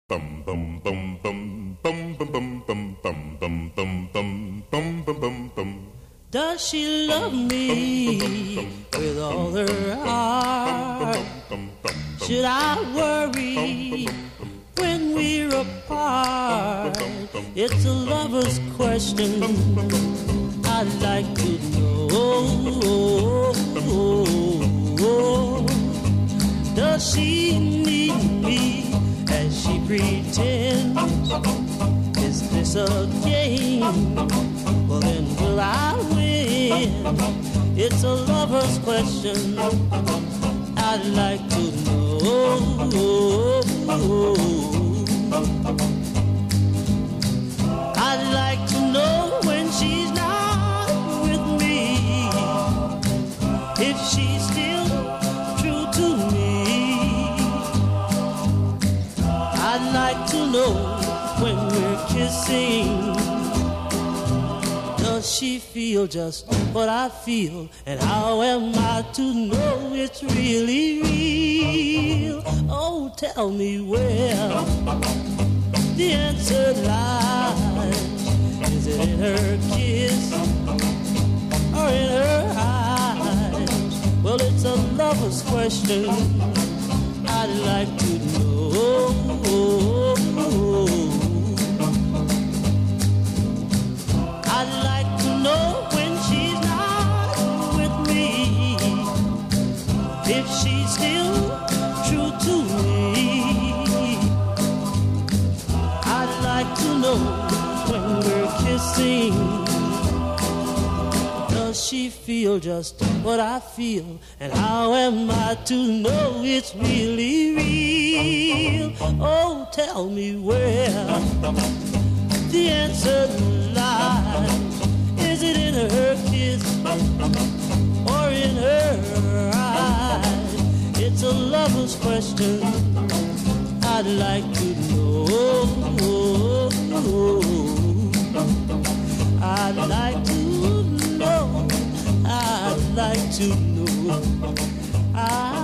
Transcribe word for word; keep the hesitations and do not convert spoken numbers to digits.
Bum bum bum bum bum bum bum bum bum bum bum bum bum bum bum bum. Does she love me with all her heart? Should I worry when we're apart? It's a lover's question I'd like to know. Does she need me as she pretends? Is this a game? Well, then will I win? It's a lover's question I'd like to know. I'd like to know when she's not with me, if she's still true to me. I'd like to know when we're kissing, does she feel just what I feel? And how am I to know it's really real? Oh, tell me where the answer lies. Is it in her kiss or in her eyes? Well, it's a lover's question I'd like to know. I'd like to know when she's not with me, if she's still true to me. I'd like to know when we're kissing, does she feel just what I feel? And how am I to know it's really real? Oh, tell me where the answer lies. Is it in her kiss or in her eyes? It's a lover's question I'd like to know. I'd like to know. I'd like to know. I